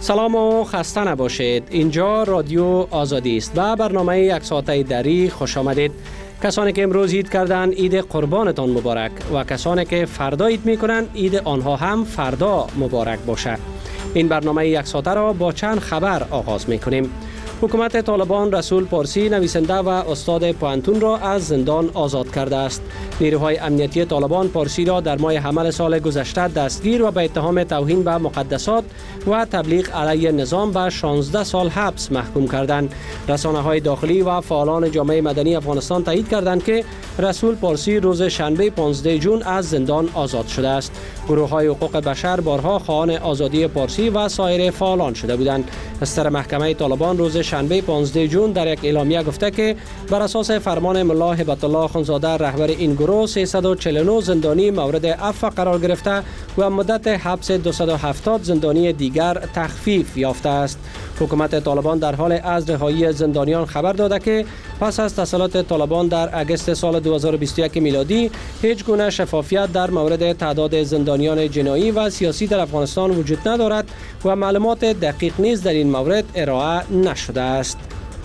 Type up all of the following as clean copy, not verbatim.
سلام و خسته نباشید. اینجا رادیو آزادی است و برنامه یک ساعته دری خوش آمدید. کسانی که امروز عید کردن عید قربانتان مبارک و کسانی که فردا عید میکنن عید آنها هم فردا مبارک باشه. این برنامه یک ساعته را با چند خبر آغاز میکنیم. حکومت طالبان رسول پارسی نویسنده و استاد پوهنتون را از زندان آزاد کرده است. نیروهای امنیتی طالبان پارسی را در ماه حمل سال گذشته دستگیر و به اتهام توهین به مقدسات و تبلیغ علیه نظام به 16 سال حبس محکوم کردند. رسانه‌های داخلی و فعالان جامعه مدنی افغانستان تایید کردند که رسول پارسی روز شنبه 15 جون از زندان آزاد شده است. گروه‌های حقوق بشر بارها خواهان آزادی پارسی و سایر فعالان شده بودند. استر محکمه طالبان روز شنبه 15 جون در یک اعلامیه گفته که بر اساس فرمان ملا هبت الله اخوندزاده رهبر این گروه 349 زندانی مورد عفو قرار گرفته و مدت حبس 270 زندانی دیگر تخفیف یافته است. حکومت طالبان در حال از رهایی زندانیان خبر داده که پس از تسلط طالبان در اگست سال 2021 میلادی هیچ گونه شفافیت در مورد تعداد زندانیان جنایی و سیاسی در افغانستان وجود ندارد و معلومات دقیق نیز در این مورد ارائه نشده است.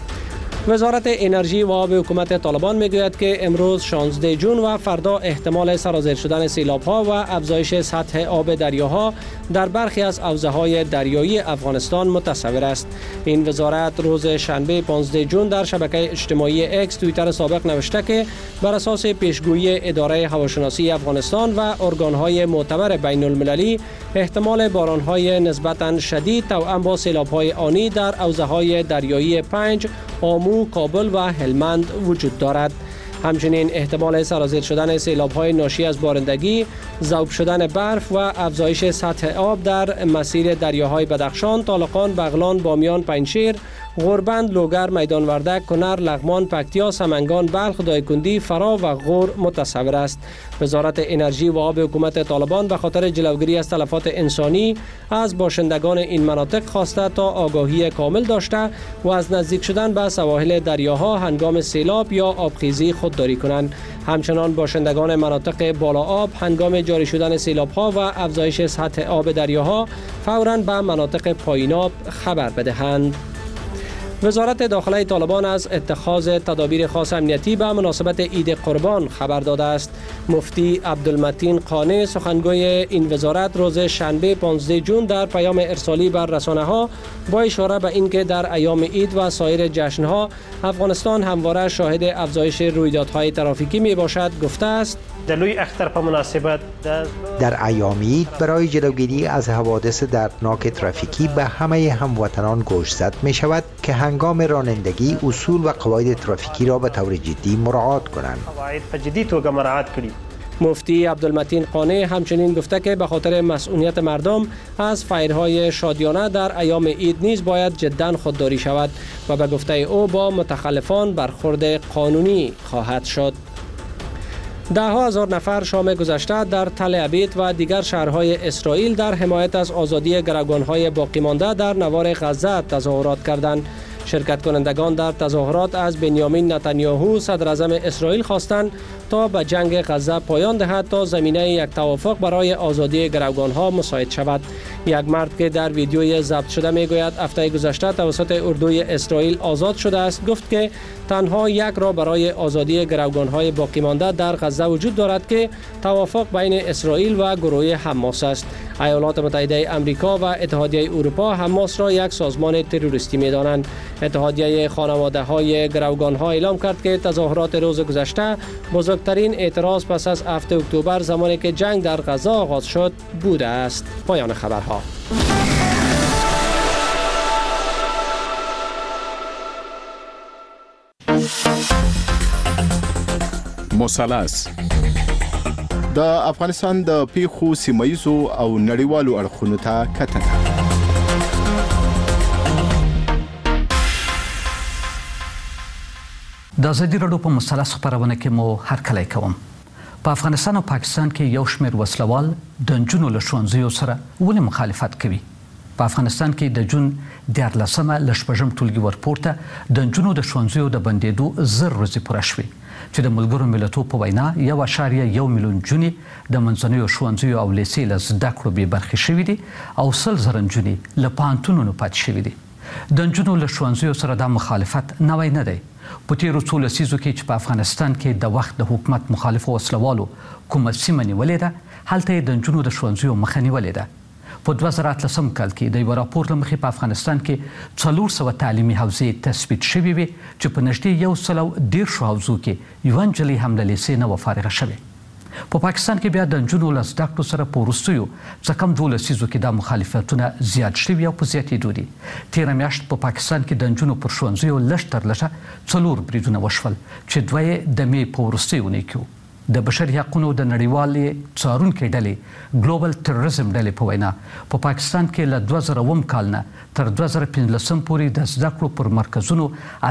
وزارت انرژی و آب حکومت طالبان میگوید که امروز 16 جون و فردا احتمال سرازیر شدن سیلاب‌ها و افزایش سطح آب دریاها در برخی از حوزه‌های دریایی افغانستان متصور است. این وزارت روز شنبه 15 جون در شبکه اجتماعی اکس توییتر سابق نوشته که بر اساس پیشگویی اداره هواشناسی افغانستان و ارگان‌های معتبر بین المللی احتمال باران‌های نسبتاً شدید توأم با سیلاب‌های آنی در حوزه‌های دریایی 5 آمو، کابل و هلمند وجود دارد. همچنین احتمال سرازیر شدن سیلاب‌های ناشی از بارندگی، ذوب شدن برف و افزایش سطح آب در مسیر دریاهای بدخشان، طالقان، بغلان، بامیان، پنجشیر، غوربند، لوگر، میدان وردک، کنر، لغمان، پکتیا، سمنگان، بلخ، دایکندی، فرا و غور متصور است. وزارت انرژی و آب حکومت طالبان به خاطر جلوگیری از تلفات انسانی از باشندگان این مناطق خواسته تا آگاهی کامل داشته و از نزدیک شدن به سواحل دریاها هنگام سیلاب یا آبخیزی خودداری کنند. همچنان باشندگان مناطق بالا آب هنگام جاری شدن سیلاب‌ها و افزایش سطح آب دریاها فوراً به مناطق پایین آب خبر بدهند. وزارت داخله طالبان از اتخاذ تدابیر خاص امنیتی به مناسبت عید قربان خبر داده است. مفتی عبدالمتین قانع سخنگوی این وزارت روز شنبه 15 جون در پیام ارسالی بر رسانه‌ها با اشاره به اینکه در ایام عید و سایر جشن‌ها افغانستان همواره شاهد افزایش رویدادهای ترافیکی میباشد گفته است: در ایام عید برای جلوگیری از حوادث دردناک ترافیکی به همه هموطنان گوشزد می شود که هنگام رانندگی اصول و قواعد ترافیکی را به طور جدی مراعات کنند. مفتی عبدالمتین قانع همچنین گفته که به خاطر مسئولیت مردم از فیرهای شادیانه در ایام عید نیز باید جداً خودداری شود و به گفته او با متخلفان برخورد قانونی خواهد شد. ده ها هزار نفر شام گذشته در تل عبید و دیگر شهرهای اسرائیل در حمایت از آزادی گروگان‌های باقی مانده در نوار غزه تظاهرات کردند. شرکت کنندگان در تظاهرات از بنیامین نتانیاهو صدر اعظم اسرائیل خواستند تا به جنگ غزه پایان دهد تا زمینه یک توافق برای آزادی گروگان‌ها مساعد شود. یک مرد که در ویدیوی ضبط شده میگوید هفته گذشته توسط اردوی اسرائیل آزاد شده است، گفت که تنها یک راه برای آزادی گروگان‌های باقی مانده در غزه وجود دارد که توافق بین اسرائیل و گروه حماس است. ایالات متحده آمریکا و اتحادیه اروپا حماس را یک سازمان تروریستی می‌دانند. اتحادیه خانواده‌های گروگان‌ها اعلام کرد که تظاهرات روز گذشته بزرگترین اعتراض پس از 7 اکتبر زمانی که جنگ در غزه آغاز شد بوده است. پایان خبرها. مثلث د افغانستان د پیښو سیمایزو او نړیوالو اړخونو ته کتنه. د ازادي راډیو په مثلث خبرونه کې مو هرکلی کوم. په افغانستان او پاکستان کې یو شمېر وسلوال د نجونو له ښوونځیو سره ولې مخالفت کوي؟ په افغانستان کې د جون 14مه له شپږم ټولګي ورپورته د نجونو د ښوونځیو د بندېدو 1000 ورځې پوره شوې. چې د ملګرو ملتونو په وینا 1.1 میلیون جنې د منځنیو ښوونځیو او لیسې له زده کړو بې برخې شوي دي او 100,000 نجونې له پوهنتونونو پاتې شوي دي. د نجونو له ښوونځیو سره دا مخالفت نوی نه دی. په تیرو څو لسیزو کې چې په افغانستان کې د وخت د حکومت مخالفو وسلوالو کومه سیمه نیولې ده، هلته یې د نجونو د ښوونځیو مخه نیولې ده. په 2013 کال کې د یو راپور له مخې په افغانستان کې 400 تعلیمي حوزې تثبیت شوې وي چې په نږدې 110 حوزو کې یوه نجلۍ هم له لیسې نه وه فارغه شوې. په پاکستان کې بیا د نجونو له زده کړو سره په وروستیو څه کم 2 لسیزو کې دا مخالفتونه زیات شوي او په زیاتېدو دي. تېره میاشت په پاکستان کې د نجونو پر ښوونځیو لږ تر لږه 4 بریدونه وشول چې 2 یې د مې په وروستیو اونۍ کې وو. د بشري حقونو د نړیوالې څارونکې ډلې ګلوبل تروریزم ډلې په وینا په پاکستان کې له 2000 کال نه تر 2015 پورې د زده کړو پر مرکزونو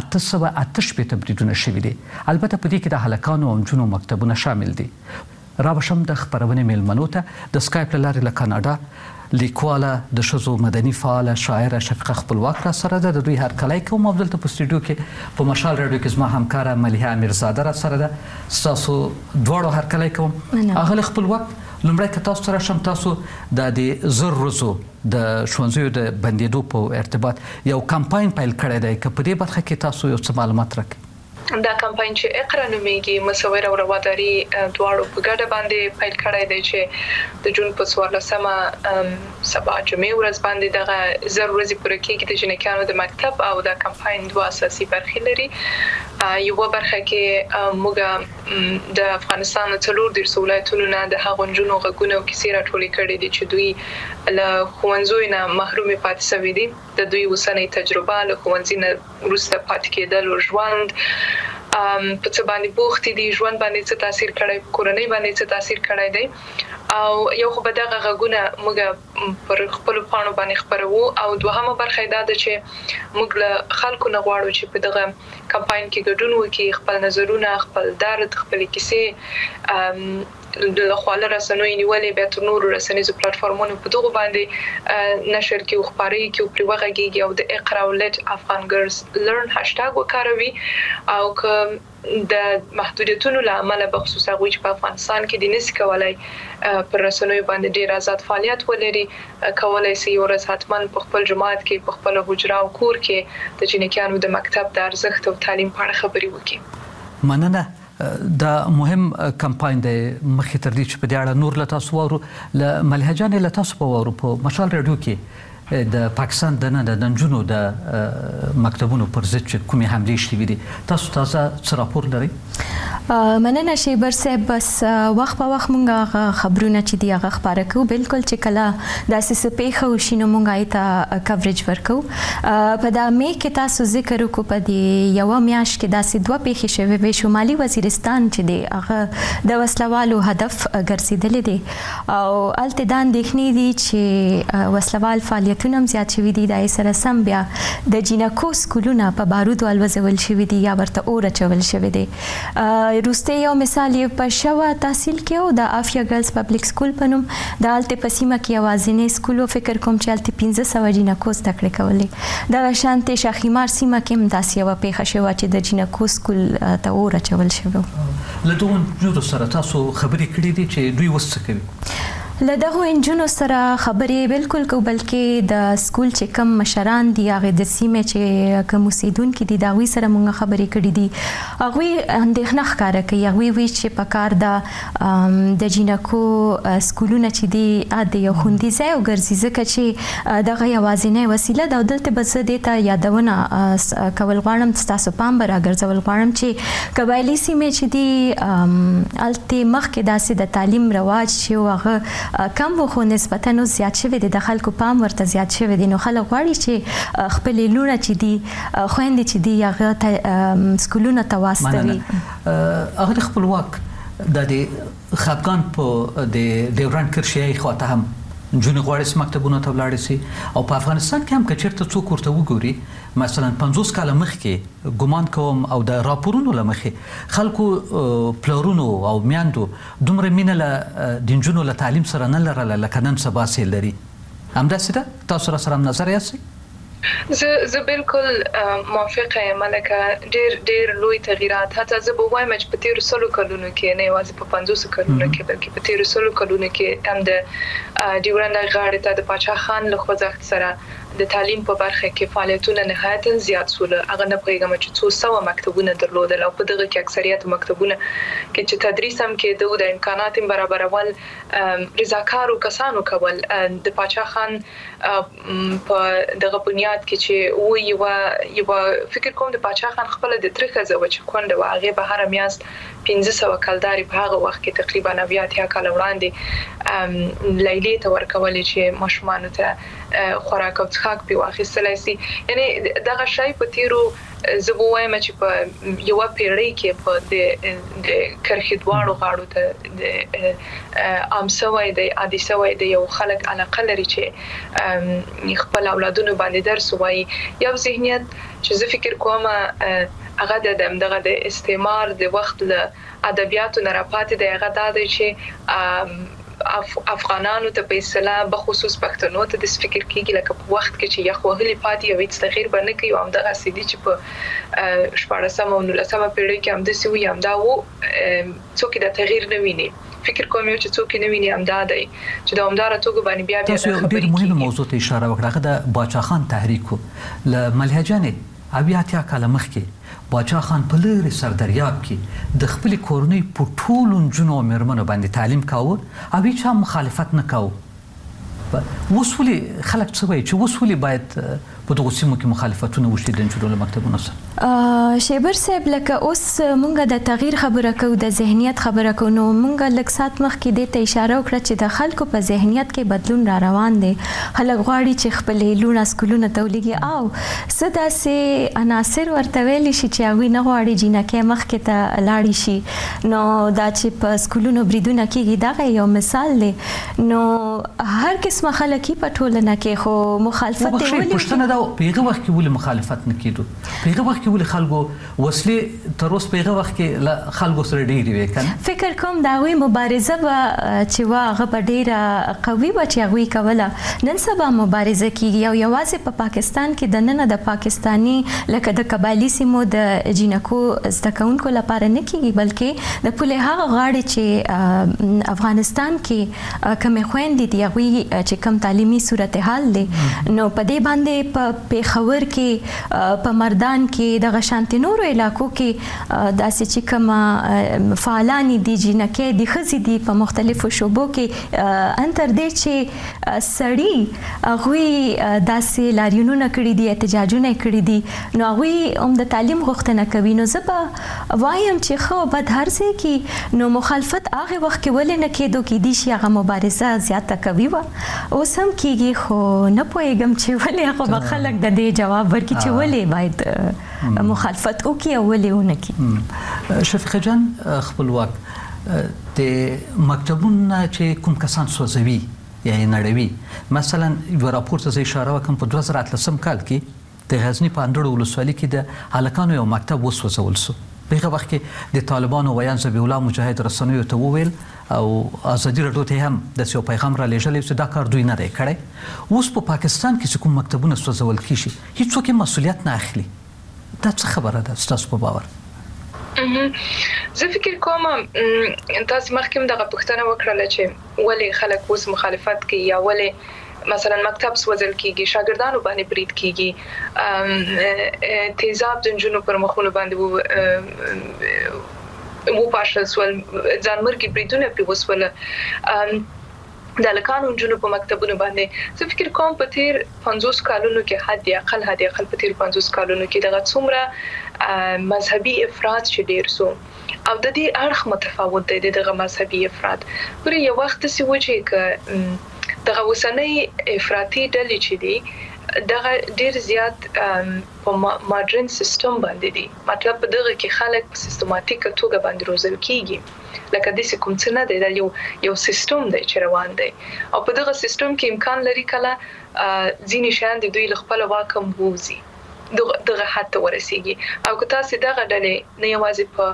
888 بریدونه شوي دي. البته په دې کې د هلکانو او نجونو مکتبونه شامل دي. رابشم د خبرونې میلمنو ته د سکایپ له لارې له کاناډا لیکواله د ښځو مدني فعاله شاعره شفیقه خپلواک را سره ده. د دوی هرکلی کوم او دلته په سټوډیو کې په مشال راډیو کې زما همکاره ملیحه امیرزاده را سره ده. ستاسو دواړو هرکلی کوم. اغلی خپلواک، لومړی که تاسو سره شم، تاسو د دې 1000 ورځو د ښوونځیو د بندېدو په ارتباط یو کمپاین پیل کړی دی، که په دې برخه کې تاسو یو څه معلومات راکړئ. دا کمپاین چې اقرا نومیږي مصور او رواداري دواړو په ګډه باندې پیل کړی دی چې د جون په 14مه سبا جمعې ورځ باندې دغه 1000 ورځې پوره کېږي د جنکیانو د مکتب او د کمپاین 2 اساسي برخې لري. یو برخه کې موږ د افغانستان د 4 ولایتونو نه د هغو نجونو غږونه او کیسې راټولې کړې دي چې دوی له ښوونځیو نه محرومې پاتې شوي دي. د دوی اوسنۍ تجربه له ښوونځي نه وروسته پاتې کېدل او ژوند په څه باندې بوختې دي، ژوند باندې څه تاثیر کړی، کورنۍ باندې څه تاثیر کړی دی. او یو خو به دغه غږونه موږ پر خپلو پاڼو باندې خپروو او دوهمه برخه دا ده چې موږ له خلکو نه غواړو چې په دغه کمپاین کې ګډون وکړي، خپل نظرونه، خپل درد، خپلې کیسې د خواله رسنیو نیولې بیا تر نورو رسنیزو پلیټفارمونو په دغه باندې نشر کې او خپرې کې او پرې وغږیږي او د اقرا او لیټ افغان ګرلز لرن هاشټاګ وکاروي. او که د محدودیتونو له امله به خصوصا هغوی چې په افغانستان کې دي نشي کولای پر رسنیو باندې ډیر آزاد فعالیت ولري، کولای شي یو ورځ حتما په خپل جماعت کې په خپل حجره او کور کې د جنکیانو د مکتب د ارزښت او تعلیم په اړه خبرې وکړي. مننه. دا مهم کمپاین دی. مخکې تر دې چې په دې اړه نور له تاسو واورو، له ملیحه جانې له تاسو په واورو په مشال راډیو کې د پاکستان د نجونو د مکتبونو پر ضد چې کومې حملې شوي دي، تاسو تازه څه راپور لرئ؟ مننه شیبر صاحب. بس وخت په وخت مونږ خبرونه چې دی هغه خبره کوو، بالکل چې کله داسې څه پیښه وشي نو مونږ ایته کوریج ورکوو. په دا مې کې تاسو ذکر وکړو په دې یوه میاشت کې داسې 2 پیښې شوې وې. شمالي وزیرستان چې دی هغه د وسلوالو هدف ګرځېدلی دی او هلته دا اندېښنې دي چې وسلوال فعالیتونه هم زیات شوي دي. دا یې سره سم بیا د جینکو سکولونه په بارودو الوځول شوي دي یا ورته اور اچول شوی دی. روسته یو مثال یې په شوه تحصیل کې او د افیا ګرلز پبلیک سکول په نوم د هلته په سیمه کې یوازینی سکول و. فکر کوم چې هلته 1500 جینکو زده کړې کولې. دغه شانتې شاخیمار سیمه کې هم داسې یوه پیښه شوه چې د جینکو سکول ته اور اچول شوی و. له دغو نجونو سره تاسو خبرې کړې دي چې دوی اوس څه کوي؟ له دغو انجونو سره خبرې بالکل کو، بلکې د سکول چې کم مشران دي هغه د سیمې چې کوم اوسیدونکي دي د هغوی سره موږ خبرې کړې دي. هغوی اندېښنه ښکاره کوي. هغوی وایي چې په کار ده د جینکو سکولونه چې دي د یو خوندي ځای وګرځي، ځکه چې دغه یوازینۍ وسیله ده. او دلته به زه دې ته یادونه کول غواړم، ستاسو پام به راګرځول غواړم چې قبایلي سیمې چې دي هلته مخکې داسې د تعلیم رواج چې هغه کم و خو نسبتا نو زیات شوی دی، د خلکو پام ورته زیات شوی دی. نو خلک غواړي چې خپلې لوڼه چې دي، خویندې چې دي، هغه ته سکولونه ته واستوي. هغه خپلواک د خفګان په د ډیورنډ کرښې خواته هم نجونې غواړي مکتبونو ته ولاړې شي. او په افغانستان کې هم که چېرته څوک ورته وګوري، مثلا 50 کاله مخکې ګمان کوم او د راپورونو له مخې خلکو پلرونو او میندو دومره مینه له د نجونو له تعلیم سره نه لرله لکه نن سبا چې لري. همداسې ده؟ تاسو را سره هم نظر یاستئ؟ زه بالکل موافقه یم لکه ډیر لوی تغیرات حتی زه به وایم چې په تیر 100 کلونو کې نه یوازې په 50 کلونو کې بلکې په تیر 100 کلونو کې هم د ډیورنډ غاړې ته د پاچا خان له خوځښت سره د تعلیم په برخه کې فعالیتونه نهایتا زیات سول. هغه نه پیغام چې 200 مکتبونه درلودل او په دغه کې اکثریت مکتبونه کې چې تدریس هم کېده د امکانات برابرول رضاکارو کسانو کول د پاچا خان په دغه بنیاد کې چې یو فکر کوم د پاچا خان خپل د ترخه زو چې کونډه واغې به هر میاشت 1500 کلداري په هغه وخت کې تقریبا 90 کال وړاندې لیلی ته ورکول چې ماشومان ته خوراک او څښاک په واخیستل شي. یعنی دغه شی په تیرو زبووایم چې په یو پیړۍ کې په د کرخې دواړو غاړو ته امسوي د عادي سوي د یو خلک علاقه لري چې خپل اولادونو باندې درس وایي. یو ذهنیت چې زه فکر کوم هغه د استعمار د وخت له ادبیاتو نه راپاتې دی هغه د چې افغانانو ته په اصطلاح به خصوص پښتنو ته د فکر کېږي لکه په وخت کې چې یخ وهلي پاتې او هیڅ تغییر باندې کوي او همدغه سیدي چې په 14 او 19 پیړۍ کې هم د سوي هم دا وو څوک د تغییر نه ویني. فکر کوم چې څوک نه ویني هم دا دی چې د همدار توګه باندې بیا تاسو ډېر مهمه موضوع ته اشاره وکړه د باچا خان تحریک له ملهجانې اویا کاله مخکې باچا خان په لري سردریاب کې د خپل کورنۍ په ټولو جنو مرمنو باندې تعلیم کاوه او هیڅ مخالفت نه کاوه. وسولي خلک څه وایي چې وسولي باید په دغه سیمو کې مخالفتونه وشي د جوړولو مکتبونو سره. شیبر صاحب لکه اوس مونږ د تغییر خبره کوو د ذهنیت خبره کوو نو مونږ لږ سات مخکې د ته اشاره وکړه چې د خلکو په ذهنیت کې بدلون را روان دی. خلک غواړي چې خپل لونه سکولونه تولېږي او صدا سي عناصر ورته ویل شي چې هغه نه غواړي جنکه مخکې ته لاړ شي نو دا چې په سکولونو بریدونه کېږي دا یو مثال دی. نو هر قسمه خلک په ټولنه کې خو مخالفت ولې پیغه وخت کې ولې مخالفت نه کېدو پیغه وخت کې ولې خلکو وسلې تر اوس پیغه وخت کې خلکو سره ډېری وي کنه. فکر کوم دا وی مبارزه به چې واغه په ډېره قوي به چې هغه کوله نن سبا مبارزه کیږي او یوازې په پاکستان کې د نن د پاکستانی لکه د قبایلی سیمو د جنکو زدکونکو لپاره نه کیږي بلکې د پوله هغه غاړي چې افغانستان کې کم خويندې دی هغه چې کم تعلیمي صورتحال دي نو په دې باندې په پیښور کې په مردان کې د غشانتي نورو علاقو کې داسې چې کوم فعالان دي جنکه دي خزي دي په مختلفو شوبو کې انتر دې چې سړی هغه داسې لاریونونه کړی دي احتجاجونه کړی دي نو هغه هم د تعلیم غوښتنه کوي. نو زه به وایم چې خو بد هرڅه کې نو مخالفت هغه وخت کې ولې نه کېدو کې دي چې هغه مبارزه زیاته کوي و اوس هم کېږي خو نه پوهیږم چې ولې هغه خلک د دې جواب ورکړي چې ولې باید مخالفت وکړي او ولې ونه کړي. شفیقه جان خپلواک د مکتبونو چې کوم کسان سوځوي یا نړیوي مثلا یو راپور ته اشاره وکم په 2013 کال کې د غزنی په اندړو ولسوالۍ کې د هلکانو یو مکتب وسوځول شو. په وخت کې د طالبانو ویان ذبیح الله مجاهد رسنیو ته وویل او ازادي راډیو ته هم د یو پیغام را لېږلی چې دا کار دوی نه دی کړی. اوس په پاکستان کې کوم مکتبونه سوځول کیږي هیڅوک مسؤلیت نه اخلي. دا څه خبره ده ستاسو په باور؟ زه فکر کوم تاسو مخکې دغه پوښتنه وکړه چې ولې خلک اوس مخالفت کوي یا ولې مثلا مکتب سوځل کیږي شاګردانو باندې برید کیږي تیزاب د جنونو پر مخونو باندې وو پاشل سوال ځانمرګي بریدونه په وسوله د لکانو جنونو په مکتبونو باندې زه فکر کوم په تیر 50 کالونو کې حد اقل په تیر 50 کالونو کې دغه څومره مذهبي افراط چې ډیر سو او د دې اړخ متفاوت دی دغه مذهبي افراط پر یو وخت سی وجه ک دغه وسنۍ افراطي ډلې چې دي دغه ډیر زیات په ماډرن سیستم باندې دي مطلب دغه کې خلک په سیستماتیک توګه باندې روزل کیږي لکه د کوم څه نه دی یو سیستم دی چې روان دی او په دغه سیستم کې امکان لري کله ځینې شیان د دوی خپل واکم ووزي دغه حد ورسیږي او که تاسو دغه ډلې نه یوازې په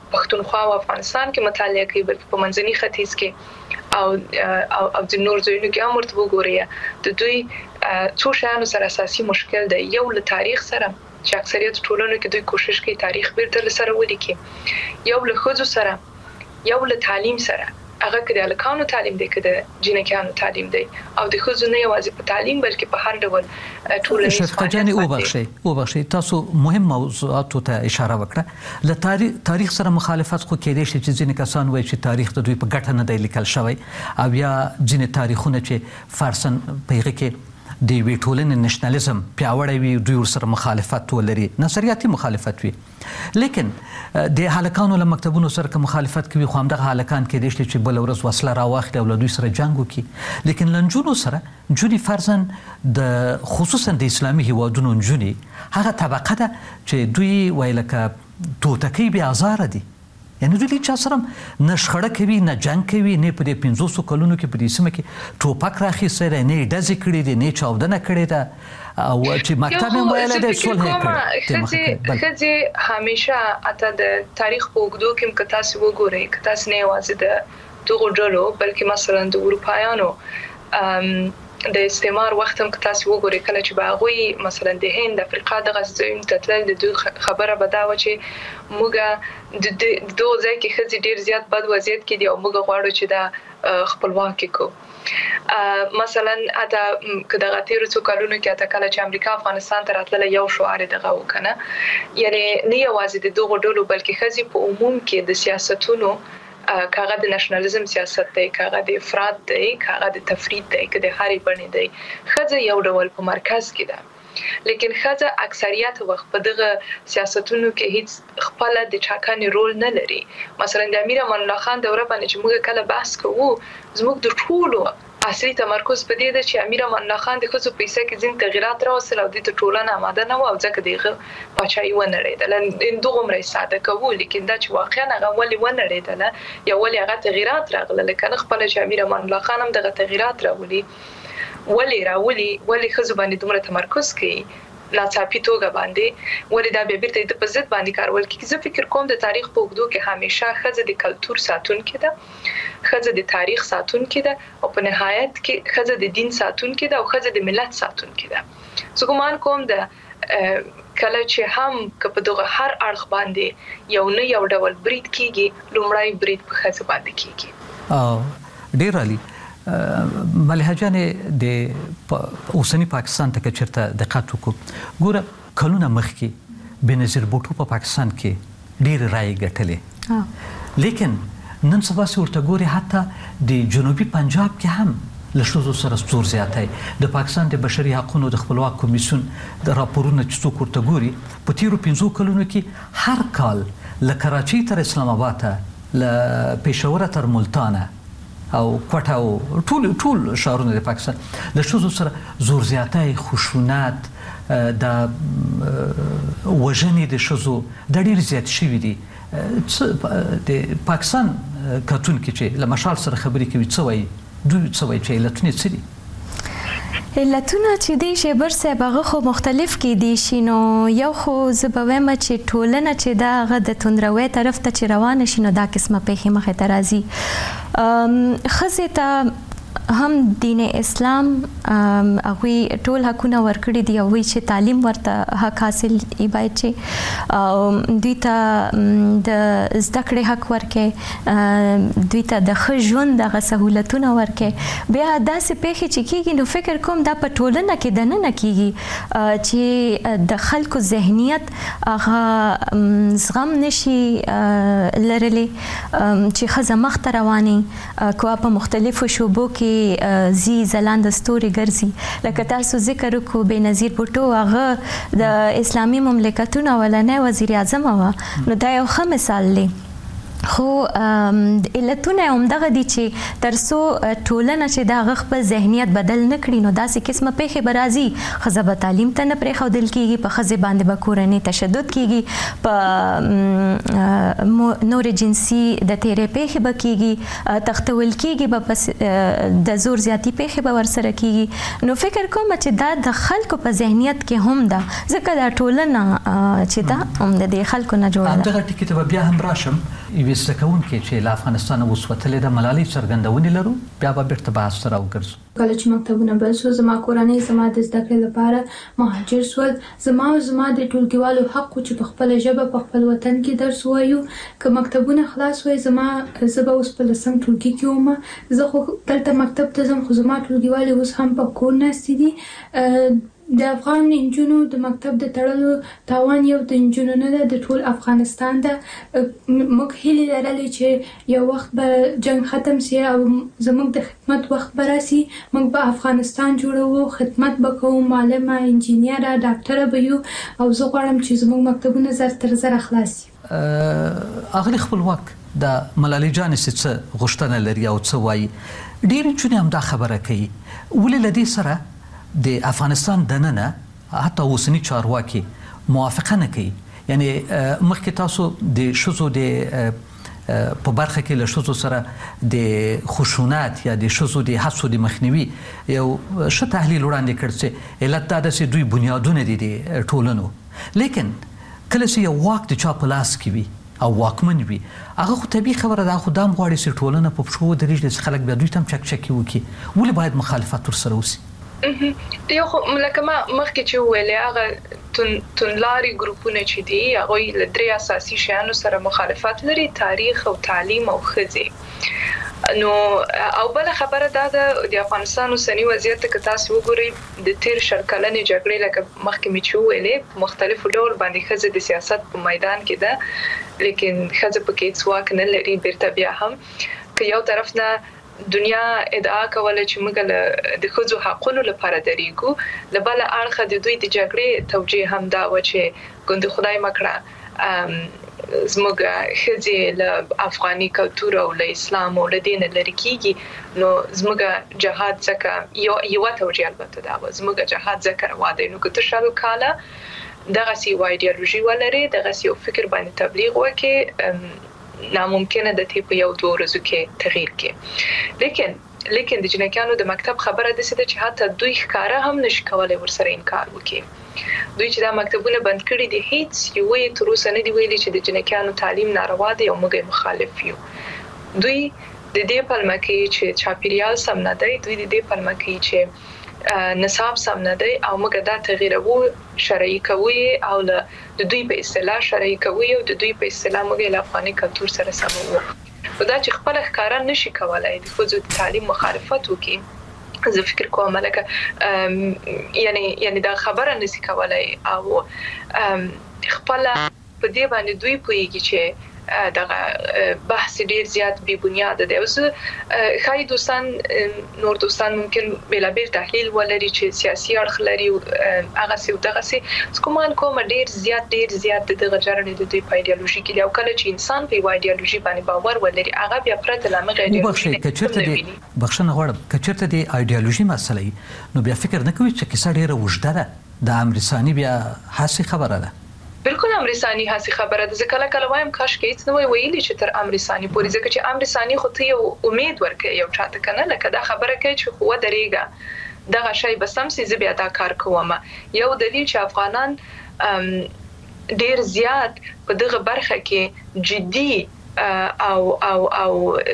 پښتونخوا او افغانستان کې مطالعه کوي بلکې په منځني ختیځ کې او د نور ځایونو کې هم ورته وګوري د دوی څو شیانو سره اساسي مشکل دی. یو له تاریخ سره چې اکثریت ټولنو کې دوی کوشش کوي تاریخ بیرته سره ولیکي، یو له ښځو سره، یو له تعلیم سره، هغه کې د الکانو تعلیم دی که د جنکیانو تعلیم دی او د ښځو نه یوازې په تعلیم بلکې په هر ډول ټولنیز شفقت جانې وبخښئ تاسو مهم موضوعاتو ته اشاره وکړه. له تاریخ سره مخالفت خو کېدای شي چې ځینې کسان وایي چې تاریخ د دوی په ګټه نه دی لیکل شوی او یا ځینې تاریخونه چې فرضاً په هغه کې د یوې ټولنې نشنالیزم پیاوړی وي دوی ورسره مخالفت ولري، نظریاتي مخالفت وي، لیکن د هلکانو له مکتبونو سره که مخالفت کوي خو همدغه هلکان کېدای شي چې بله ورځ وسله راواخلي او له دوی سره جنګ وکړي. لیکن له نجونو سره نجونې فرضاً د خصوصا د اسلامي هیوادونو نجونې هغه طبقه ده چې دوی وایي لکه توتکۍ بې ازاره دي، یعنی دوی چا سره نه شخړه کوي نه جنګ کوي، نه په دې 500 کلونو کې په دې سیمه کې ټوپک راخیستی دی، نه یې ډزې کړي دي، نه یې چاودنه کړې ده او چې مکتب یې ویلی دی صلح یې کړې. ښځې همیشه حتی د تاریخ په اوږدو کې هم که تاسې وګورئ، که تاسې نه یوازې د دغو ډلو بلکې مثلا د اروپایانو د استعمار وخت هم که تاسو وګورئ کله چې به هغوی مثلا د هند افریقا دغه ځایونو ته تلل د دوی خبره به دا وه چې موږ د دغو ځای کې ښځې ډېر زیات بد وضعیت کې دي او موږ غواړو چې دا خپلواکې کړو. مثلا حتی که دغه تېرو څو کلونو کې حتی کله چې امریکا افغانستان ته راتلله یو شعار یې دغه و که نه، یعنې نه یوازې د دغو ډلو بلکې ښځې په عموم کې د سیاستونو کاغه د نشنالیزم سیاست دی، کاغه د افراط دی، کاغه د تفرید دی، که د هرې بڼې دی، ښځه یو ډول په مرکز کې ده. لیکن ښځه اکثریت وخت په دغه سیاستونو کې هیڅ خپل د ټاکنې رول نه لري. مثلا د امیر امان الله خان دوره باندې چې موږ کله بحث کوو زموږ د ټولو اصلي تمرکز په دې ده چې امیر امان الله خان د ښځو په حصه کې ځینې تغیرات راوستل او دوی ته ټولنه اماده نه وه او ځکه د هغه پاچاهي ونړېدله. دغومره یې ساده کوو، لیکن دا چې واقعا هغه ولې ونړېدله یا ولې هغه تغیرات راغله که نه خپله چې امیر امان الله خان هم دغه تغیرات راولي ولې ښځو باندې دومره تمرکز کوي ناڅاپي توګه باندې، ولې دا بیا بیرته د په ضد باندې کارول کېږي. زه فکر کوم د تاریخ په اوږدو کې همیشه ښځه د کلتور ساتونکې ده، ښځه د تاریخ ساتونکې ده او په نهایت کې ښځه د دین ساتونکې ده او ښځه د ملت ساتونکې ده. زه ګمان کوم د کله چې هم که په دغه هر اړخ باندې یو نه یو ډول برید کېږي، لومړی برید په ښځه باندې کېږي. ډېر عالي. ملحه جانې د اوسني پاکستان ته که چېرته دقت وکړو، ګوره کلونه مخکې بېنظیر بوټو په پاکستان کې ډېرې رایې ګټلې، لیکن نن سبا چې ورته ګوري حتی د جنوبي پنجاب کې هم له ښځو سره زور زیاتی. د پاکستان د بشري حقونو د خپلواک کمیسیون د راپورونه چې څوک ورته ګوري په تېرو 5 کلونو کې هر کال له کراچۍ تر اسلام آباد ته، له پېښوره تر ملتانه او کوټه او ټول ښارونه د پاکستان له ښځو سره زور زیاتی، خشونت، د وژنې د ښځو دا ډېر زیات شوي دي. د پاکستان کتونکي چې له مشال سره خبرې کوي څه وایي؟ دوی څه وایي چې علتونه څه دي؟ علتونه چې دی شیبر صاحب هغه خو مختلف کېدی شي، نو یو خو زه به وایم چې ټولنه چې دا هغه د توندروي طرف ته چې روانه شي نو دا قسمه پیښې مخې ته راځي. ښځې ته هم دین اسلام هغوی ټول حقونه ورکړي دي او وایي چې تعلیم ورته حق حاصل یې باید چې دوی ته د زده کړې حق ورکړي، دوی ته د ښه ژوند دغه سهولتونه ورکړي. بیا داسې پیښې چې کېږي نو فکر کوم دا په ټولنه کې دننه کېږي چې د خلکو ذهنیت هغه زغم نشي لرلی چې ښځه مخته روانې کوه په مختلفو شعبو کې زی ځلانده ستوري ګرځي. لکه تاسو ذکر وکړو بېنظیر بوټو هغه د اسلامي مملکتونو اولنی وزیر اعظم وه، نو دا یو ښه مثال دی. خو علتونه همدغه دي چې تر څو ټولنه چې د هغه خپل ذهنیت بدل نه کړي نو داسې قسمه پیښې به راځي. ښځه به تعلیم ته نه پرېښودل کېږي، په ښځې باندې به کورنۍ تشدد کېږي، په نورې جنسي د تېرې پیښې به کېږي، تختول کېږي به د زور زیاتي پیښې به ورسره کېږي. نو فکر کوم چې دا د خلکو په ذهنیت کې هم ده، ځکه دا ټولنه چې ده هم د دې خلکو نه جوړه ده. همدغه ټکي ته به بیا هم راشم. یوه څرګندونکې چې له افغانستان اوس وتلې ده ملالۍ څرګندونې لرو بیا به بیرته بحث ته راوګرځو. کله چې مکتبونه بل شو زما کورنۍ زما د زده کړې لپاره مهاجر شول. زما د ټولګیوالو حق چې په خپل ژبه په خپل وطن کې درس وایو. که مکتبونه خلاص وای زه به اوس په 10م ټولګي کې وم. زه خو دلته مکتب ته ځم خو زما ټولګیوالې اوس هم په کور ناستې دي. د افغان نجونو د مکتب د تړلو تاوان یو د نجونو نه ده د ټول افغانستان ده. موږ هیله لرلې چې یو وخت به جنگ ختم سي او زموږ د خدمت وخت به راسي. موږ به افغانستان جوړو، خدمت به کوو، معلمه، انجینیره، ډاکټره به یو او زه غواړم چې زموږ مکتبونه زر تر زره خلاص شي. اغلی خپلواک د ملالۍ جانې څه غوښتنه لري او څه وایي. ډېرې نجونې هم دا خبره کوي ولې له دې سره د افغانستان دننه حتی اوسنی چارواکي موافقه نه کوي. یعنی مخکې تاسو د ښځو د په برخه کې له ښځو سره د خشونت یا د ښځو د حسو د مخنیوي یو ښه تحلیل وړاندې کړ چې علت دا ده چې دوی بنیادونه دي د ټولنو. لیکن کله چې یو واک د چا په لاس کې وي او واکمن وي هغه خو طبیعي خبره ده خو دا هم غواړي چې ټولنه په پښو ودرېږي چې خلک بیا دوی ته هم چکچکي وکړي. ولې باید مخالفت ورسره وشي؟ یو خو لکه ما مخکې چې ویلې هغه توندلاري ګروپونه چې دي هغه له درې اساسي شیانو سره مخالفت لري: تاریخ او تعلیم او ښځې. نو او بل خبره دا ده د افغانستان اوسنی وضعیت که تاسو وګورئ د تیر شل کلنې جګړې لکه مخکې مې چې ویلې په مختلفو ډول باندې ښځې د سیاست په میدان کې ده لیکن ښځې پکې هیڅ واک نه لري. بیرته بیا هم که یو طرف نه دنیا ادعا کوله چې موږ د ښځو حقونو لپاره دریږو، له بل اړخه د دوی د جګړې توجیه هم دا و چې ګوند خدای مکړه زموږ ښځې له افغاني کلتور او له اسلام او له دین لري کیږي. نو زموږ جهاد ځکه یو توجیه البته دا و زموږ جهاد ځکه روا دی. نو که ته شل کاله دغه سی وایډیالوژي ولري دغه سی فکر باندې تبلیغ وکړي ناممکنه ده تی په یو 2 ورځو کې تغییر کې. لیکن د جنکانو د مکتب خبره ده چې حتی دوی ښکارا هم نشي کولای ورسره انکار وکړي. دوی چې دا مکتبونه بند کړي دي هیڅ یو تر اوسه نه دی ویلي چې د جنکانو تعلیم ناروا دی او موږ مخالف یو. دوی د دې پلمه کې چې چاپیریال سم نه دی، دوی د دې پلمه کې چې نصاب سم نه دی او موږ دا تغییرو شرعي کوي او د دوی په اصطلاح شرعي کوي او د دوی په اصطلاح موږ له افغاني کلتور سره سمو. په دا چې خپل ښکارا نشي کولای د ښځو د تعلیم مخالفت وکړي. زه فکر کوم لکه یعنی دا خبره نشي کولای او خپل په دې باندې دوی پوهیږي چې دغه بحث ډیر زیات بی بنیاد دی. اوس خای دوستان نور دوستان ممکن بلابل تحلیل ولري چې سیاسي اړخ لري هغه سی دغه سی کومان کوم ډیر زیات دغه جرړې د دوی په ایدئولوژي کې او کله چې انسان په ایدئولوژي باندې باور ولري هغه بیا پرته لامغه ایدئولوژي بخښنه غواړم کچرته د ایدئولوژي مسلې نو بیا فکر نه کوي چې کیسه ډیره وژده ده د امریکایي بیا حاسي خبره ده. بالکل امریکایي حاسي خبره ده. ځکه کله وایم کاش کې هیڅ نه ویلي چې تر امریکایي پورې ځکه چې امریکایي خو ته یو امید ورکړي یو چاته کنه لکه دا خبره کوي چې خو درېګه دغه شی به سم سي زه بیا دا کار کوم. یو دلیل چې افغانان ډیر زیات په دغه برخه کې جدي او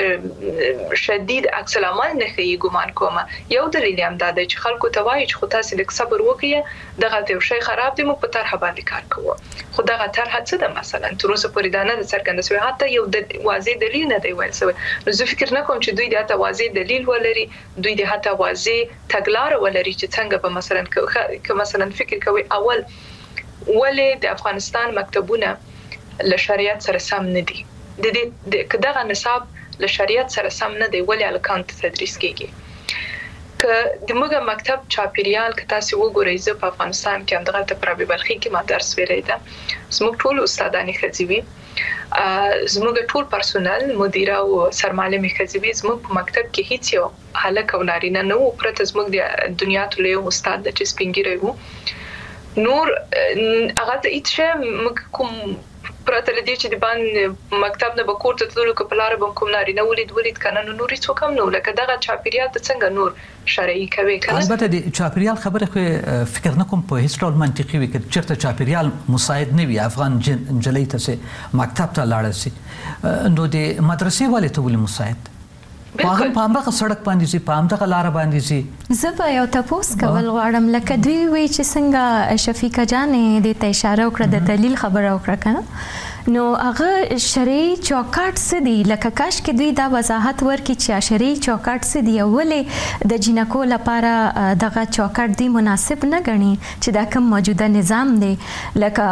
شدید عکس العمل نه کوي ګمان کوم. یو دلیل هم دا دی چې خلکو ته وایي چې خو تاسو لیک صبر وکړئ دغه یو شی خراب دی مو په طرح باندې کار کوو. خو دغه طرح څه ده مثلا تر اوسه پورې دا نه څرګنده شوی حتی یو واضح دلیل نه دی ویل شوی. نو زه فکر نه کوم چې دوی د واضح دلیل ولري، دوی د حتی واضح تګلار ولري چې څنګه به مثلا که مثلا فکر کوي اول ولې د افغانستان مکتبونه له شریعت سره سم نه دي، د دې کداغه نصاب له شریعت سره سم نه دی ولې الکان تدریس کیږي. که د موږ مکتب چاپیریال که تاسو وګورئ زه په افغانستان کې هم دغه په رابعه بلخي کې ما درس ویلی ده. زموږ ټول استادانې ښځې وي، زموږ ټول پرسونل مدیره او سرمعلمې ښځې وي. زموږ په مکتب کې هیڅ یو هلک او نارینه نه و پرته زموږ د دنیا ټول یو استاد د چې سپین ږیری و. نور هغه ته هیڅ موږ کوم پرته لدې چې د باندې مکتب نه به کور ته تللو که په لاره به کوم نارینه ولید کنه نو نورې څوک هم نه لکه دغه چاپیریال ته څنګه نور شرعي کوي کنه. البته د چاپیریال خبره خو فکر نه کوم په هیڅ ډول منطقي وي چې چېرته چاپیریال مساعد نه وي افغان نجلۍ ته مکتب ته لاړه شي نو د مدرسې والې ته ولې مساعد په همدغه سړک باندې شي په همدغه لاره باندې شي. زه به یو تپوس کول غواړم لکه دوی وایي چې څنګه شفیقه جانې دې ته اشاره وکړه د دلیل خبره وکړه کنه نو هغه شرعي چوکاټ څه دي لکه کاش کې دوی دا وضاحت ورکړي چې شرعي چوکاټ څه دي ولې د جنکو لپاره دغه چوکاټ دی مناسب نه ګڼي چې دا کوم موجوده نظام دی لکه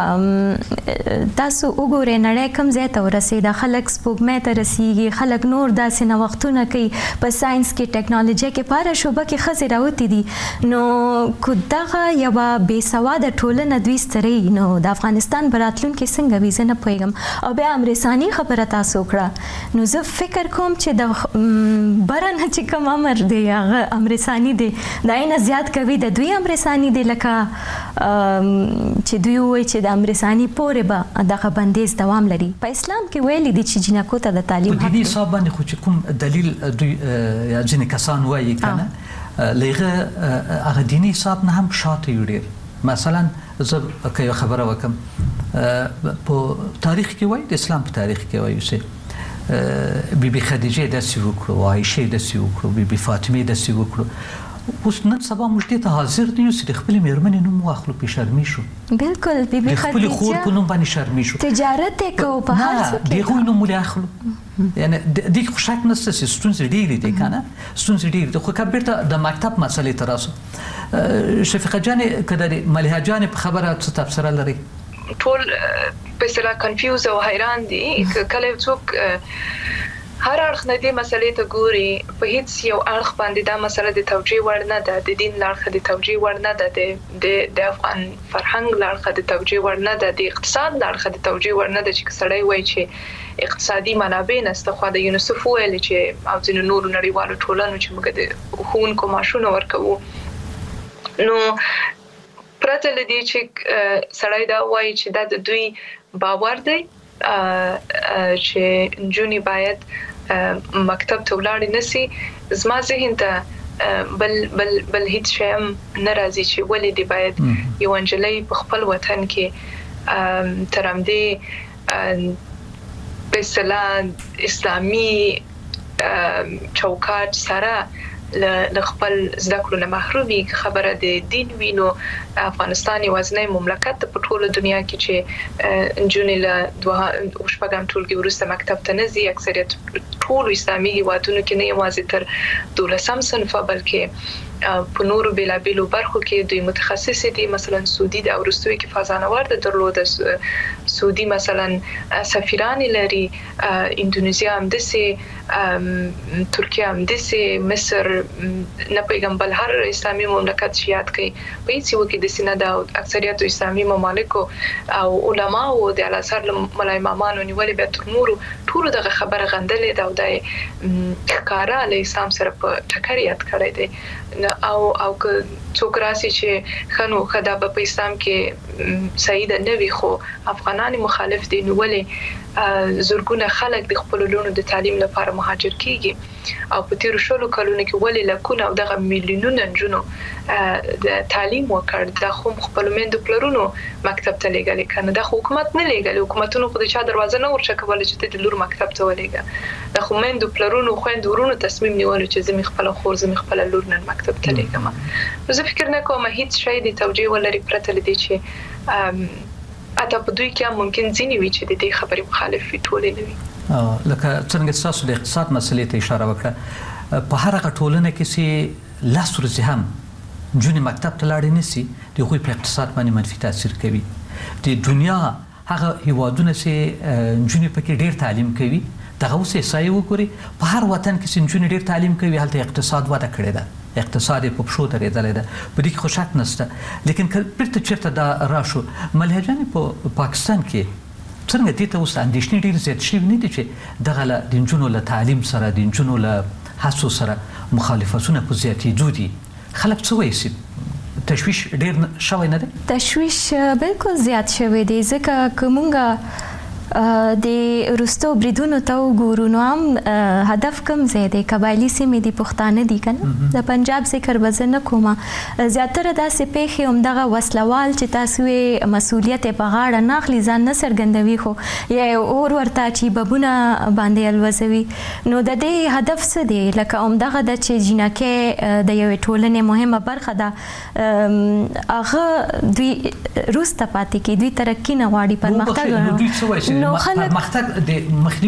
تاسو وګورئ نړۍ کوم ځای ته ورسېده خلک سپوږمۍ ته رسیږي خلک نور داسې نوښتونه کوي په ساينس کې ټیکنالوژي کې په هره شوبه کې ښځې راوتې دي نو که دغه یوه بېسواده ټولنه دوی ستړی نو د افغانستان به راتلونکي څنګه وي زه نه پوهېږم او بیا امرساني خبره تاسو وکړه نو زه فکر کوم چې د بره نه چې کوم امر دی هغه امرساني دی د نه زیات کوي د دوی امرساني دی لکه چې دوی وایي چې د امرساني پورې به دغه بندیز دوام لري په اسلام کې ویلي دي چې جنکو ته د تعلیم حق په دیني حساب باندې خو چې کوم دلیل دوی یا ځینې کسان وایي کنه لغه هغه دیني حساب نه هم شاته یو ډېر مثلا زه که یو خبره وکم په تاریخ کې وایي د اسلام په تاریخ کې وایي چې بیبي خدیجه داسې وکړو عایشه داسې وکړو بیبي فاطمه داسې وکړو اوس نن سبا موږ دې ته حاضر نه یو چې د خپلې مېرمنې نوم واخلو پې شرمې شو بالکل بیبي خدیجه د خپلې خور په نوم باندې شرمې شو تجارت یې کوو په هر څه کې د هغوی نوم ولې اخلو یعنی دې خو شک نشته چې ستونزې ډېرې دي که نه ستونزې ډېرې دي خو که بیرته د مکتب مسلې ته راسو شفیقه جانې که د ملیحه جانې په خبره څه تبصره لرئ ټول په اصطلاح کنفیوز او حیران دي کله څوک هر اړخ نه دې مسلې ته ګوري په هیڅ یو اړخ باندې دا مسله د توجیه وړ نه ده د دین لاړخه د توجیه وړ نه ده د افغان فرهنګ لاړخه د توجیه وړ نه ده د اقتصاد لاړخه د توجیه وړ نه ده چې سړی وایي چې اقتصادي منابع نشته خو د یونیسف ویل چې او ځینو نورو نړیوالو ټولنو چې موږ د ښوونکو معاشونه ورکوو نو پرته لدې چې سړی دا وایي چې دا د دوی باور دی چې نجونې باید مکتب ته ولاړې نشي زما ذهن ته بل هیڅ شی هم نه راځي چې ولې دې باید یو نجلۍ په خپل وطن کې تر همدې په اصطلاح اسلامي چوکاټ سره له خپل زده کړو نه محرومي خبره د دین وینو افغانستان یوازینی مملکت په ټوله دنیا کې چې نجونې له شپږم ټولګي وروسته مکتب ته نه ځي اکثریت ټولو اسلامي هیوادونو کې نه یوازې تر 12 صنفه بلکې په نورو بیلابیلو برخو کې دوی متخصص دي مثلا سعودي د اورستوي کې فضانورد درلوده سعودي مثلا سفیران لري اندونیزیا هم دسي ترکیه هم دسي مصر نه پیغام بل هر اسلامي مملکت شیات کوي په هیڅ یو کې د سینه د اکثریت اسلامي ممالکو او علما او د الازهر ملای امامانو نیولې به تر نورو ټول دغه خبره غندلې دا او د ښکارا له اسلام سره په ټکر یاد کړی دی او که څوک راسي چې خنو خدا په اسلام کې صحیح نه وي خو افغانان مخالف دي نو ولې زورګونه خلک د خپل لونو د تعلیم لپاره مهاجر کیږي او په تیر شلو کلونو کې ولې لکونه او دغه میلیونونه نجونو د تعلیم وکړ د خو خپل مند پلرونو مکتب ته لګل کنه د حکومت نه لګل حکومتونو خو د چا دروازه نه ورچکول چې د لور مکتب ته ولېګا د خو مند پلرونو خويند ورونو تصمیم نیول چې زمي خپل خور زمي خپل لور نه مکتب ته لګم زه فکر نه کوم هیڅ شی د توجیه ولري پرته لدی چې اته په دوی کې ممکن ځینی وي چې د دې خبرې مخالف وي ټولې نه وي لکه څنګه تاسو د اقتصاد مسلې ته اشاره وکړه په هر هغه ټولنه کې چې لاس ورځي هم جونې مکتب ته لاړې نسی د خو په اقتصاد باندې منفي تاثیر کوي د دنیا هغه هیوادونه چې جونې پکې ډېر تعلیم کوي دغه اوس یې وګوري په هر وطن کې چې جونې ډېر تعلیم کوي هلته اقتصاد وده کړې ده اقتصادي په پښو درېدلې ده په دې کې خو شک نشته لیکن بیرته چېرته دا راشو ملیحه جانې په پاکستان کې څنګه دې ته اوس اندېښنې ډېرې زیات شوي نه دي چې دغه د نجونو له تعلیم سره د نجونو له هڅو سره مخالفتونه په زیاتېدو دي خلک څه وایي تشویش ډېر شوی نه دی تشویش بالکل زیات شوی دی ځکه که مونږ د رستو بریدونو ته وګورو نو هم هدف کم ځای دی قبایلي سیمې دي پښتانه دي کنه د پنجاب ذکر به زه نه کوم زیاتره داسې پیښې همدغه وسلوال چې تاسو یې مسؤلیت په غاړه نه اخلي ځان نه څرګندوي خو یا اور ورته چې ببونه باندې الوزوي نو د دې هدف څه دی لکه همدغه د چې جینکې د یوې ټولنې مهمه برخه ده هغه دوی روسته پاتې کې دوی ترقي نه غواړي پرمختګ نو خلک پرمختګ د